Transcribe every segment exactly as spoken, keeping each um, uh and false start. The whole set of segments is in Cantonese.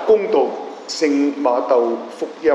恭讀聖馬竇福音。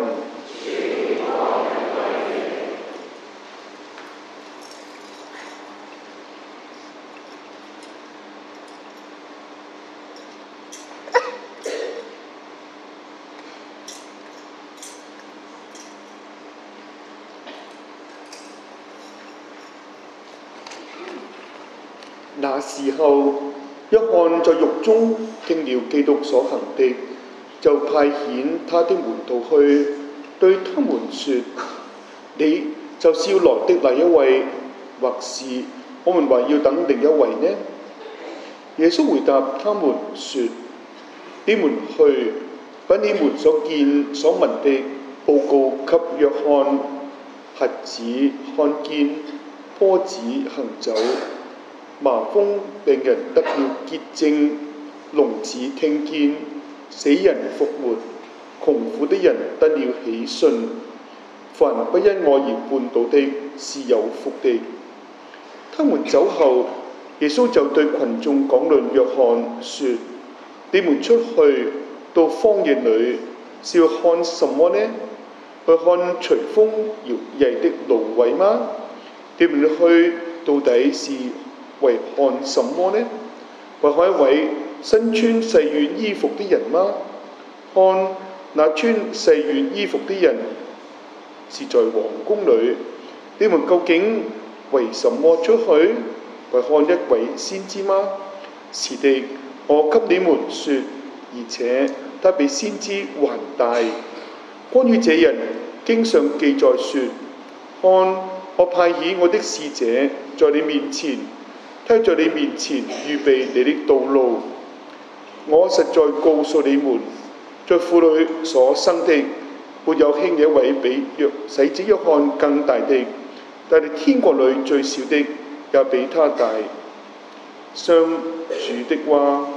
那時候，約翰在獄中聽了基督所行的，就派遣他的門徒去，對他們說：你就是要來的那一位，或是我們還要等另一位呢？耶穌回答他們說：你們去，把你們所見所聞的報告給約翰。瞎子看見，跛子行走，麻風病人得了潔淨，聾子聽見，死人復活，窮苦的人得了喜訊。凡不因我而絆倒的，是有福的。他們走後，耶穌就對群眾講論約翰說：你們出去到荒野裏，是要看什麼呢？去看隨風搖曳的蘆葦嗎？你們去到底是為看什麼呢？為看一位身穿細軟衣服的人嗎？看那穿細軟衣服的人是在皇宮裏。你們究竟為什麼出去？為看一位先知嗎？是的，我給你們說，而且他比先知還大。關於這人，經上記載說：看，我派遣我的使者在你面前，他在你面前預備你的道路。我實在告訴你們，在婦女所生的，沒有興一位比若洗者約翰更大的，但係天國裏最小的也比他大。上主的話。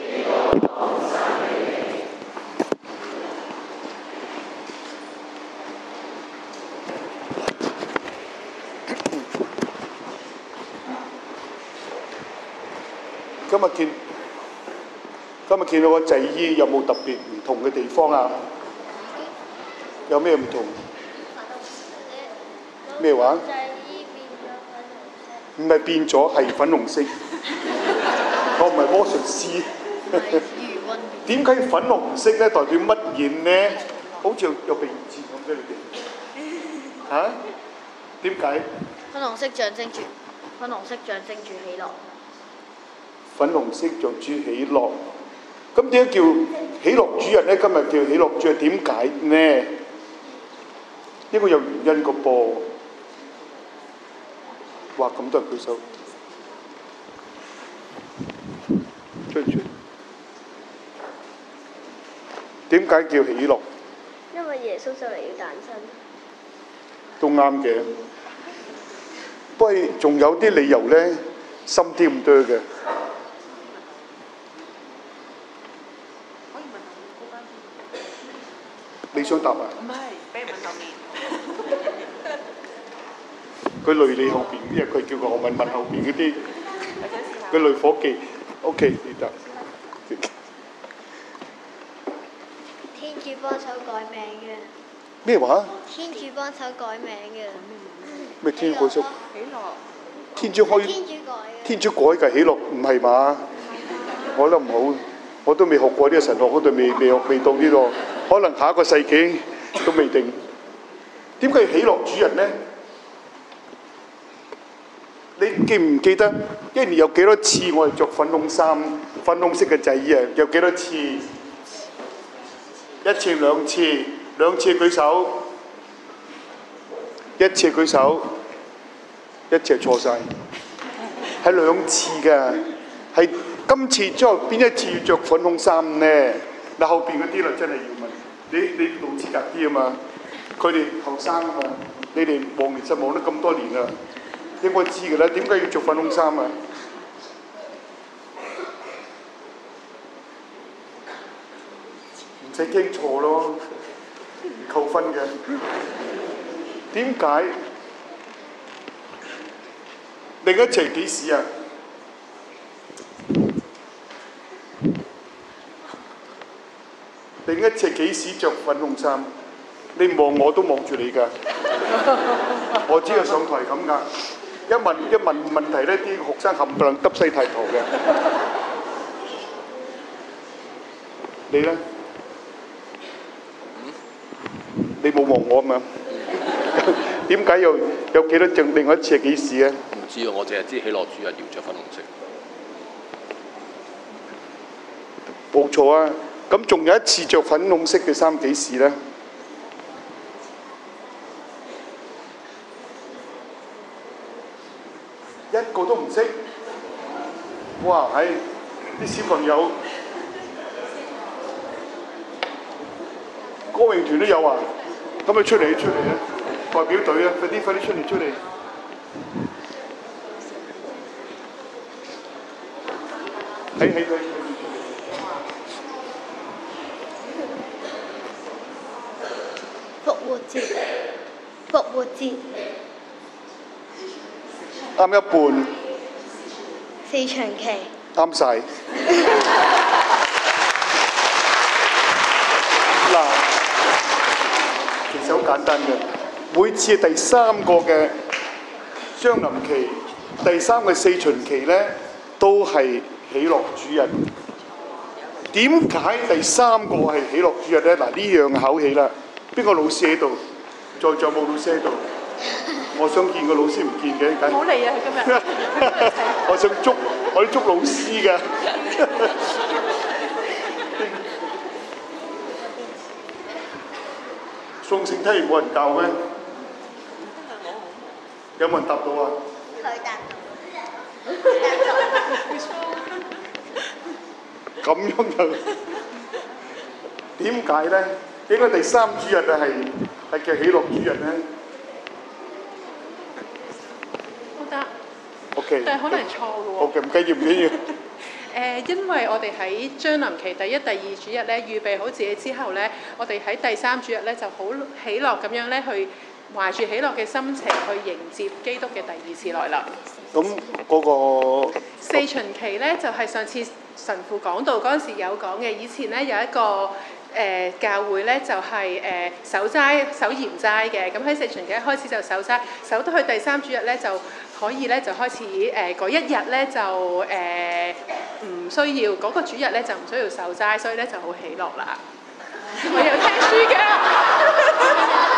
今日見今日見到個祭衣有冇特別唔同嘅地方啊？有咩唔同？咩話？唔係變咗，係粉紅色。我唔係魔術師。點解粉紅色咧？代表乜嘢呢？好似有鼻字咁嘅你哋。嚇？點解？ 粉紅色象徵住，粉紅色象徵住喜樂。 粉紅色象徵喜樂，咁點解叫喜樂主日咧？今日叫喜樂主日，點解呢？應該有原因個噃。哇！咁多人舉手，出出。點解叫喜樂？ 因為耶穌就嚟要誕生。 都啱嘅，不過仲有啲理由咧，深啲咁多嘅。你想答啊？ 唔係，俾人問後面。 佢累你後邊，因為佢叫個我問問後邊嗰啲，佢累夥計。OK，你答。 天主幫手改名嘅。 咩話？ 天主幫手改名嘅。 咩天主改手？ 喜樂。 天主開。 天主改嘅。 天主改嘅喜樂唔係嘛？我覺得唔好，我都未學過呢個神學，嗰度未未學未到呢度。可能下一個世紀都未定。點解喜樂主人呢？你記唔記得一年有幾多次我哋着粉紅衫、粉紅色嘅祭衣啊？有幾多次？一次、兩次、兩次舉手，一次舉手，一次係錯晒，係兩次㗎。係今次之後邊一次要着粉紅衫呢？嗱，後邊嗰啲啦，真係要問你，你老資格啲啊嘛，佢哋後生啊嘛，你哋望年實望得咁多年啦，應該知㗎啦。點解要着粉紅衫啊？唔使驚錯咯，唔扣分嘅。點解？另一次係幾時啊？ 另一次幾時着粉紅衫？你望我都望住你㗎，我知道上台咁㗎。一問一問問題咧，啲學生冚唪唥耷西太頭嘅。你咧？你冇望我嘛？點解又有幾多隻？另外一次係幾時啊？ 唔知啊，我淨係知喜樂主日要着粉紅色。 冇錯啊！咁仲有一次着粉紅色嘅衫幾時咧？一個都唔識。哇！係啲小朋友歌詠團都有啊！咁咪出嚟出嚟啊！代表隊啊！快啲快啲出嚟出嚟！喺喺佢。 復活節，復活節， 啱一半。 四旬期， 啱晒。嗱，其實好簡單嘅，每次第三個嘅將臨期，第三個四旬期咧，都係喜樂主日。點解第三個係喜樂主日咧？嗱，呢樣考起啦。邊個老師喺度？在座冇老師喺度。我想見個老師唔見嘅，梗冇嚟啊！今日我想捉我啲捉老師㗎。送聖體冇人教咩？有冇人答到啊？ 佢答咁樣就點解咧？點解第三主日啊係係叫喜樂主日咧？ 都得 OK， 但係可能係錯嘅喎。 OK，唔緊要唔緊要。 誒，因為我哋喺將臨期第一、第二主日咧，預備好自己之後咧，我哋喺第三主日咧就好喜樂咁樣咧，去懷住喜樂嘅心情去迎接基督嘅第二次來臨。 咁嗰個四旬期咧，就係、是、上次神父講道嗰陣時有講嘅。以前咧有一個誒、呃、教會咧，就係、是、誒、呃、守齋守嚴齋嘅。咁喺四旬期一開始就守齋，守到去第三主日咧就可以咧就開始誒嗰、呃、一日咧就誒唔、呃、需要嗰、那個主日咧就唔需要守齋，所以咧就好喜樂啦。我有聽書㗎。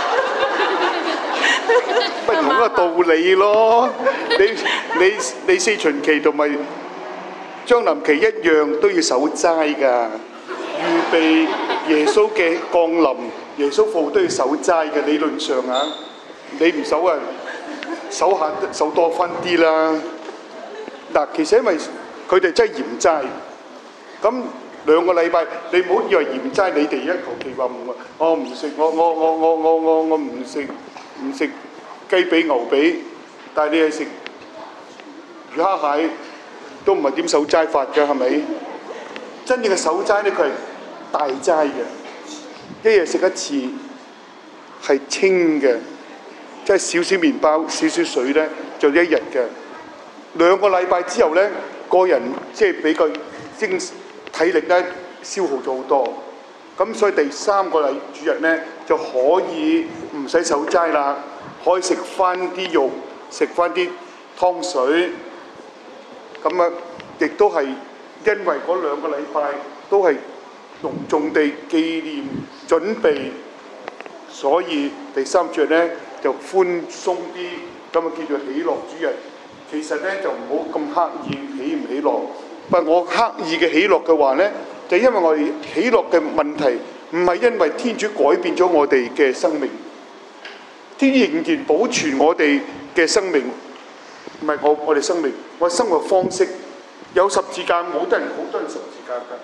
咪同一個道理咯，你你你四旬期同埋將臨期一樣都要守齋㗎，預備耶穌嘅降臨，耶穌復活都要守齋嘅。理論上啊，你唔守啊，守下守多分啲啦。嗱，其實因為佢哋真係嚴齋，咁兩個禮拜你唔好以為嚴齋，你哋一求其話唔，我唔食，我我我我我我我唔食唔食。雞髀牛髀，但係你係食魚蝦蟹，都唔係點守齋法㗎，係咪？真正嘅守齋咧，佢係大齋嘅，一日食一次，係清嘅，即係少少麵包、少少水咧，就一日嘅。兩個禮拜之後咧，個人即係比較精體力咧消耗咗好多，咁所以第三個禮主日咧就可以唔使守齋啦。可以食翻啲肉，食翻啲湯水，咁啊，亦都係因為嗰兩個禮拜都係隆重地紀念準備，所以第三主日咧就寬鬆啲，咁啊叫做喜樂主日。其實咧就唔好咁刻意喜唔喜樂，不過我刻意嘅喜樂嘅話咧，就因為我哋喜樂嘅問題，唔係因為天主改變咗我哋嘅生命。天主仍然保存我哋嘅生命，唔係我我哋生命，我哋生活方式有十字架，冇得人好多人十字架㗎。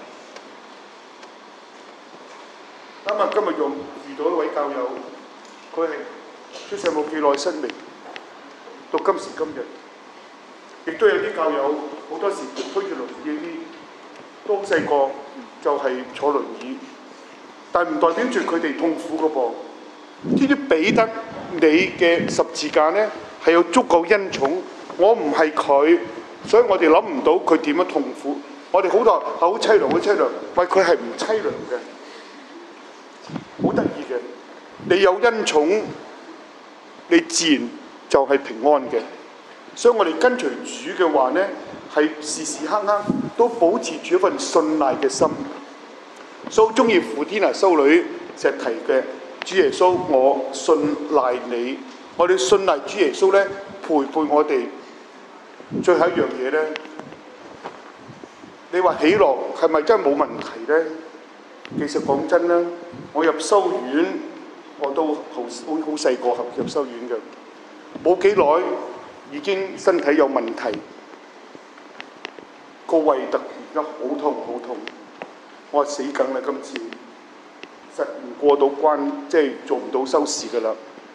啱啊！今日用遇到一位教友，佢係出世冇幾耐生命，到今時今日，亦都有啲教友好多時推住輪椅啲，都好細個就係坐輪椅，但係唔代表住佢哋痛苦㗎噃。天主俾得你嘅十字架呢，係有足夠恩寵。我唔係佢，所以我哋諗唔到佢點樣痛苦。我哋好多好凄涼，好凄涼，喂，佢係唔凄涼嘅。 你有恩寵，你自然就係平安嘅。所以我哋跟隨主嘅話呢，係時時刻刻都保持住一份信賴嘅心。所以好中意傅天娜修女成日提嘅主耶穌，我信賴你。我哋信賴主耶穌呢，陪伴我哋。最後一樣嘢呢，你話喜樂係咪真係冇問題呢？其實講真啦，我入修院我都好好好細個入修院嘅，冇幾耐已經身體有問題，個胃突然間好痛好痛，我話死梗啦！今次實唔過到關，即係做唔到修士㗎啦。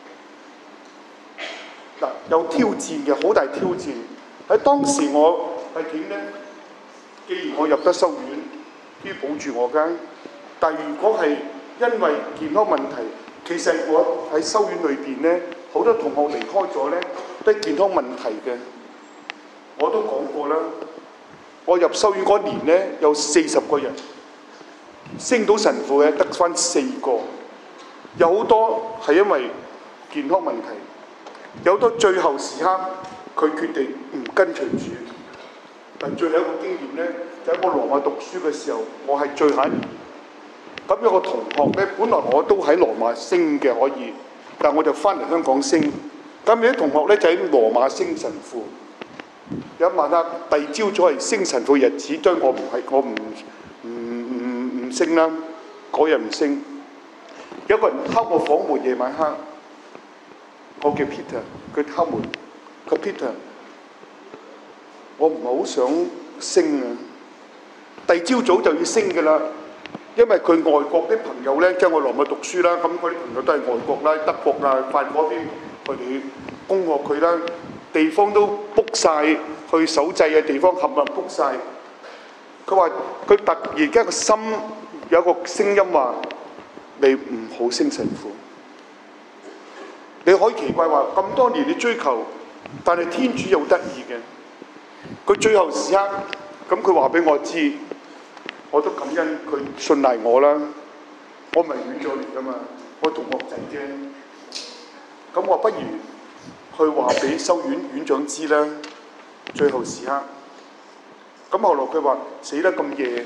嗱，有挑戰嘅，好大挑戰。喺當時我係點呢？既然我入得修院，都要保住我㗎。但如果係因為健康問題，其實我喺修院裏邊呢，好多同學離開咗呢，都係健康問題嘅。我都講過啦，我入修院嗰年呢，有四十個人，升到神父嘅得返四個，有好多係因為健康問題，有好多最後時刻佢決定唔跟隨主。但最後一個經驗呢，就喺我羅馬讀書嘅時候，我係最後一年。咁有個同學咧，本來我都喺羅馬升嘅可以，但我就翻嚟香港升。咁有啲同學咧就喺羅馬升神父。有一晚黑，第二朝早係升神父日子，當然我唔係，我唔唔唔唔升啦。嗰日唔升。有個人敲我房門，夜晚黑，我叫 Peter， 佢敲門，佢 Peter， 我唔係好想升啊。第二朝早就要升㗎啦。因為佢外國啲朋友咧，即係我羅馬讀書啦，咁嗰啲朋友都係外國啦，德國啊、法國嗰邊，佢哋恭賀佢啦，地方都 book 晒，去守祭嘅地方冚唪唥 book 晒。佢話佢突然間個心有個聲音話：你唔好升神父。你可以奇怪話咁多年你追求，但係天主又得意嘅。佢最後時刻，咁佢話俾我知。我都感恩佢信賴我啦，我咪院長嚟㗎嘛，我同學仔啫。咁我不如去話俾修院院長知啦。最後時刻，咁後來佢話死得咁夜，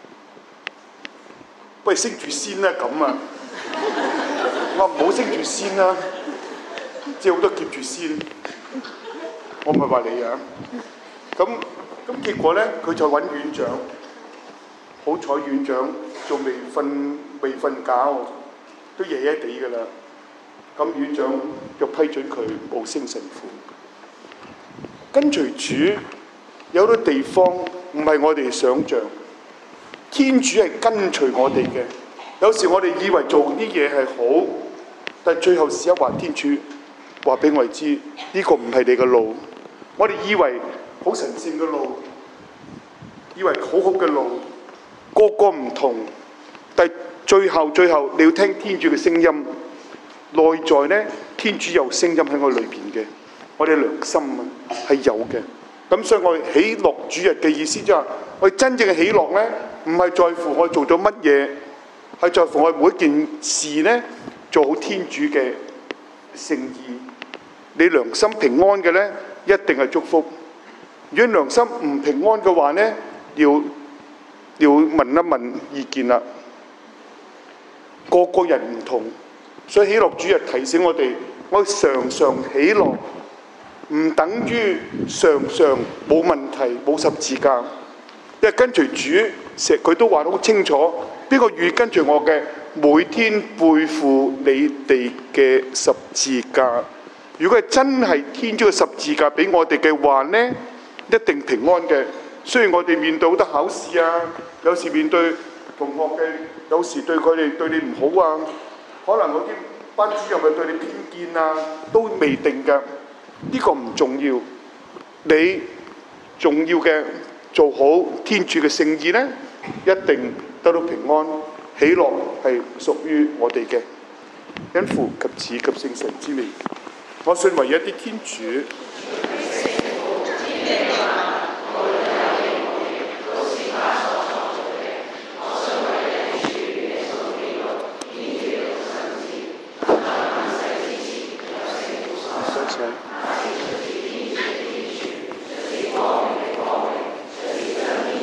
不如升住先啦咁啊！我話唔好升住先啦，即係好多劫住先。我唔係話你啊。咁咁結果咧，佢就揾院長。好彩院長仲未瞓未瞓覺，都夜夜地㗎啦。咁院長就批准佢冇升神父。跟隨主有好多地方唔係我哋想像，天主係跟隨我哋嘅。有時我哋以為做啲嘢係好，但係最後時一話天主話俾我哋知，呢個唔係你嘅路。我哋以為好神聖嘅路，以為好好嘅路。個個唔同，但係最後最後你要聽天主嘅聲音。內在呢，天主有聲音喺我裏邊嘅，我哋良心啊係有嘅。咁所以我哋喜樂主日嘅意思即係話，我哋真正嘅喜樂呢，唔係在乎我做咗乜嘢，係在乎我每一件事呢做好天主嘅聖意。你良心平安嘅呢，一定係祝福。如果良心唔平安嘅話呢，要要問一問意見啦。個個人唔同，所以喜樂主日提醒我哋，我常常喜樂，唔等於常常冇問題冇十字架。因為跟隨主，成佢都話得好清楚，邊個願意跟隨我嘅，每天背負你哋嘅十字架。如果係真係天主嘅十字架俾我哋嘅話呢，一定平安嘅。雖然我哋面對好多考試啊，有時面對同學嘅，有時對佢哋對你唔好啊，可能嗰啲班主任咪對你偏見啊，都未定㗎。呢個唔重要，你重要嘅做好天主嘅聖意呢，一定得到平安喜樂，係屬於我哋嘅。因父及子及聖神之名，我信唯一啲天主。